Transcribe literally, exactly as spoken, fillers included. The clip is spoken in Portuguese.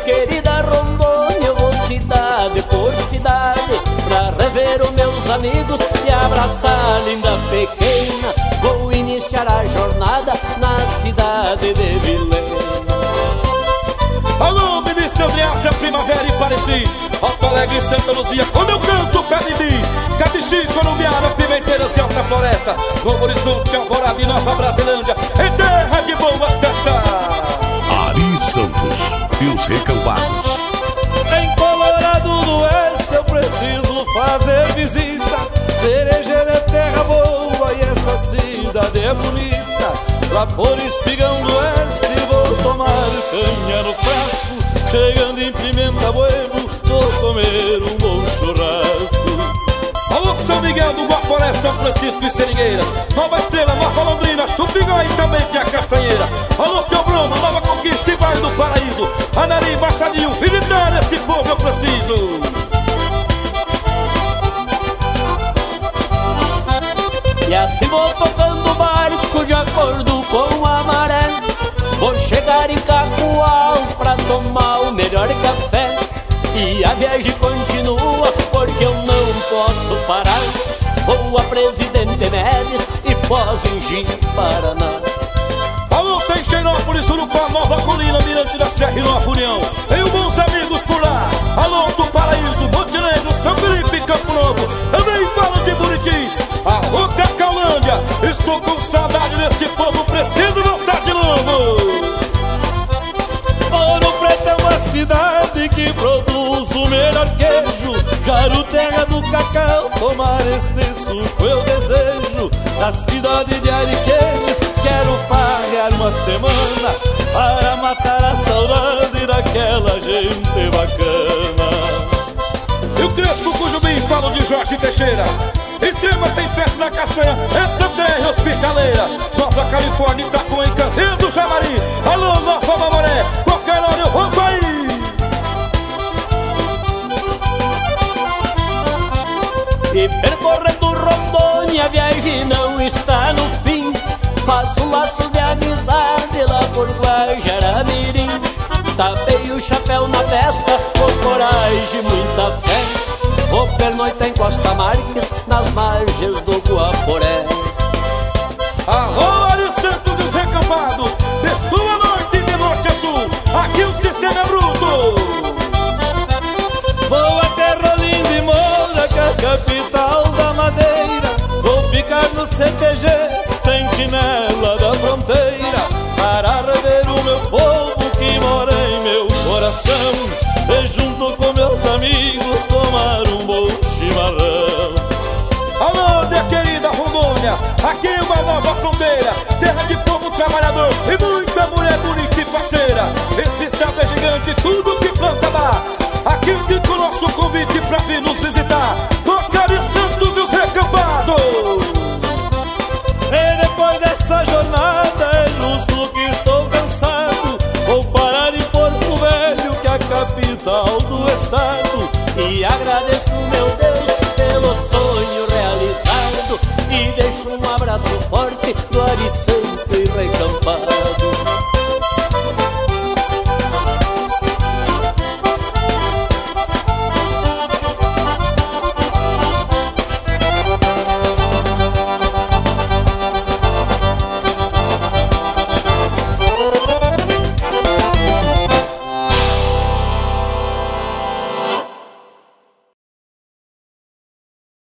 querida Rondônia, eu vou cidade por cidade pra rever os meus amigos e abraçar a linda pequena. Vou iniciar a jornada na cidade de Vilhena. Alô, ministro Andreaça, Primavera e Parecis, Alto Alegre e Santa Luzia, quando eu canto, pé de bis, Cabixi, Colombiana, Pimenteiras e Alta Floresta, Novo Horizonte, Alvorada e Nova Brasilândia, em terra de boas festas. Ari Santos e os Recampados. Em Colorado do Oeste eu preciso fazer visita. Cerejeira é terra boa e esta cidade é bonita. Lá por Espigão do Oeste vou tomar canha no frasco. Chegando em Pimenta Bueno vou comer um bom churrasco. Alô, São Miguel do Guaporé, São Francisco e Seringueira, Nova Estrela, Nova Londrina, Chupigó e também tem a Castanheira. Alô, Teu Bruno, Nova Conquista e Vale do Paraíso, Anari, Baixadinho, Viritânia, esse povo eu preciso. E assim vou tocando o barco de acordo com a maré. Vou chegar em Cacoal pra tomar o melhor café. E a viagem continua porque eu não posso parar. Vou a Presidente Médici e pós em Ji, Paraná. Alô, tem Xerópolis, Urupá, Nova Colina, Mirante da Serra e Nova União. Tenho bons amigos por lá. Alô, do Paraíso, Montenegro, São Felipe e Campo Novo. Também falo de Buritis. Alô, Cacaulândia, estou com saudade desse povo, preciso voltar de novo. Ouro Preto é uma cidade que produz o melhor queijo. Quero terra do cacau, tomar este suco eu desejo. Na cidade de Ariquemes quero farrear uma semana para matar a saudade daquela gente bacana. E o Crespo, Cujubim, falo de Jorge Teixeira. Extrema tem festa na Castanha, essa terra hospitaleira. Nova Califórnia, Itapuã e Canteiro do Javari. Alô, Nova Mamoré, qualquer hora eu vou pra aí. E percorrendo Rondônia a viagem não está no fim. Faço laços de amizade lá por Guajará-Mirim. Tapei o chapéu na festa, com coragem e muita fé. Vou pernoitar em Costa Marques, nas margens do Guaporé. Alô, Ari Santos e os Recampados, de sul a norte e de norte a sul, aqui o sistema é bruto. Vou até Rolim de Moura, que é a capital da Madeira. Vou ficar no C T G, sentinela da fronteira, para rever o meu povo que mora em meu coração. E junto com meus amigos tomar um bom chimarrão. Alô, minha querida Rondônia, aqui é uma nova fronteira, terra de povo trabalhador e muita mulher bonita e parceira. Esse estado é gigante, tudo que planta dá. Aqui fica o nosso convite pra vir nos visitar. Tocar de Santos e os Recampados. E depois dessa jornada é justo que estou cansado. Vou parar em Porto Velho, que é a capital do estado. E agradeço, meu Deus, pelo sonho realizado. E deixo um abraço forte do Ari Santo e Recampado.